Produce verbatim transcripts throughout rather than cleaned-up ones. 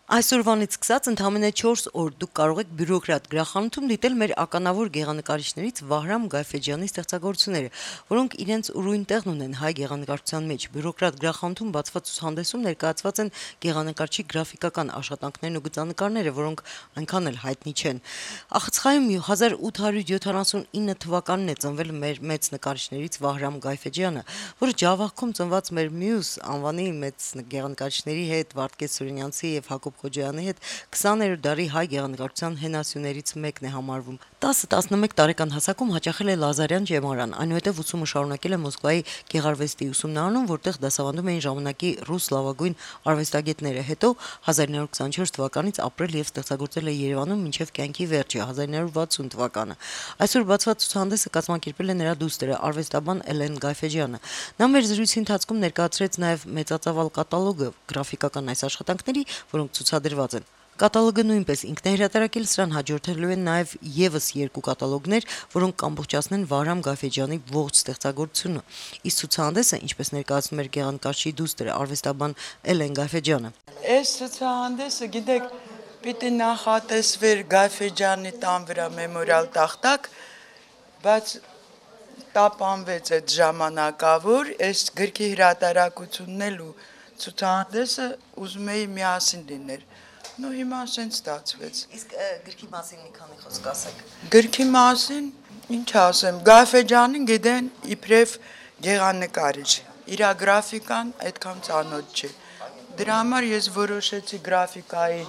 Այսօրվանից սկսած ընդամենը չորս օր դուք կարող եք բյուրոկրատ գրախանութում դիտել մեր ականավոր գեղանկարիչներից Վահրամ Գայֆեջյանի ստեղծագործությունները, որոնք իրենց ուրույն տեղն ունեն հայ գեղանկարչության մեջ։ Բյուրոկրատ գրախանութում բացված ցուցահանդեսում ներկայացված են գեղանկարչի գրաֆիկական աշխատանքներն ու գծանկարները, որոնք այնքան էլ հայտնի չեն։ Ախցխայում հազար ութ հարյուր յոթանասունինը թվականին է ծնվել մեր մեծ նկարիչներից Վահրամ Գայֆեջյանը, որը Ջավախքում ծնված մեր մյուս անվանի մեծ գեղանկարիչների հետ Վարդգես Սուրենյանցի եւ Հակոբ Խոջայանի հետ քսաներորդ դարի հայ գեղանկարչության հենասյուներից մեկն է համարվում։ տասը տասնմեկ տարեկան հասակում հաճախել է Լազարյան ջեմարան, այնուհետև ուսումը շարունակել է Մոսկվայի գեղարվեստի ուսումնարանում, որտեղ դասավանդում էին ժամանակի ռուս լավագույն արվեստագետները։ Հետո հազար նույն հարյուր քսանչորս թվականից ապրել եւ ստեղծագործել է Երևանում մինչեւ կյանքի վերջը հազար նույն հարյուր վաթսուն թվականը։ Այսօր բացված ցուցահանդեսը կազմակերպել է նրա դուստր արվեստաբան Էլեն Գայֆեջյանը։ Նա մեր զրույցի ընթացքում ներկայացրեց նաեւ մեծածավալ կատալոգը գրաֆիկական այս աշխատանքների, որոնք ցուցադրված են։ Կատալոգը նույնպես ինքն է հրատարակել, սրան հաջորդելու են նաև եւս երկու կատալոգներ, որոնք կամբողջացնեն Վահրամ Գայֆեջյանի ողջ ստեղծագործությունը։ Իսկ ցուցահանդեսը, ինչպես ներկայացնում էր գեղանկարչի դուստր արվեստաբան Էլեն Գայֆեջյանը, այս ցուցահանդեսը, գիտեք, պիտի նախատեսվեր Գայֆեջյանի տան վրա մեմորիալ տախտակ, բայց տապանվեց այդ ժամանակավոր, այս գրքի հրատարակությունն էլ ու ցուցահանդեսը ուզում էի միասին լիներ։ Նու հիմա ասեն ստացվեց։ Իսկ գրքի մասին մի քանի խոսք ասեք։ Գրքի մասին, ինչ ասեմ, Գայֆեջյանին գիտեն իբրև գեղանկարիչ, իր գրաֆիկան այդքան ծանոթ չէ։ Դրա համար ես որոշեցի գրաֆիկայի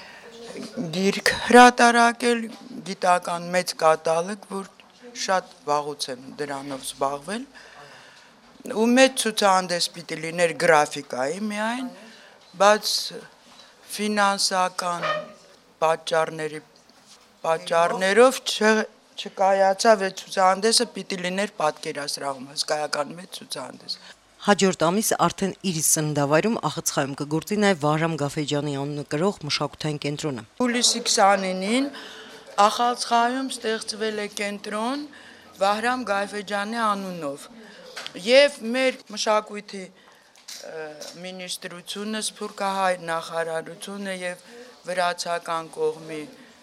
գիրք հրատարակել, գիտական մեծ կատալոգ, որ շատ վաղուց եմ դրանով զբաղվել։ Ու մեծ ցուցահանդես պիտի լիներ գրաֆիկայի միայն, բայց ֆինանսական պատճառների պատճառներով չկայացավ այդ ցուցահանդեսը, պիտի լիներ պատկերասրահում, հսկայական մեծ ցուցահանդես։ Հաջորդ ամիս արդեն իր սննդավայրում Ախցխայում կգործի նաև Վահրամ Գայֆեջյանի անունը կրող մշակութային կենտրոնը։ Հուլիսի քսանինին Ախցխայում ստեղծվել է կենտրոն Վահրամ Գայֆեջյանի անունով։ Եվ մեր մշակույթի մինիստրությունը, Սփյուռքահայ նախարարությունը եւ վրացական կողմի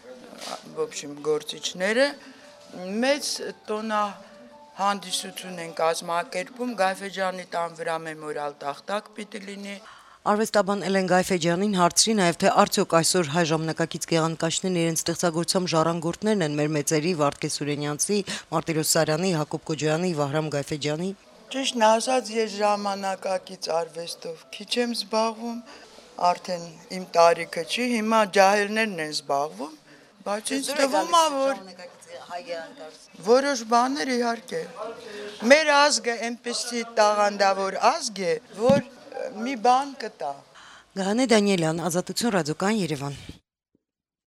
գործիչները մեծ տոնահանդիսություն են կազմակերպում, Գայֆեջյանի տան վրա մեմորիալ տախտակ պիտի լինի։ Արվեստաբան Էլեն Գայֆեջյանին հարցրի նաև, թե արդյոք այսօր հայ ժամանակակից գեղանկարիչներն իրենց ստեղծագործության ժառանգորդներն են մեր մեծերի Վարդգես Սուրենյանցի, Մարտիրոս Սարյանի, Հակոբ Խոջայանի, Վահրամ Գայֆեջյանի։ Ճիշտն ասած, ես ժամանակակից արվեստով քիչ եմ զբաղվում, արդեն իմ տարիքը չի, հիմա ջահելներն են զբաղվում, բայց ինձ թվում է, որ որոշ բաներ իհարկե։ Մեր ազգը այնպեսի տաղանդավոր ազգ է, որ մի բան կտա։ Գահանե Դանիելյան, Ազատություն ռադիոկայան, Երևան։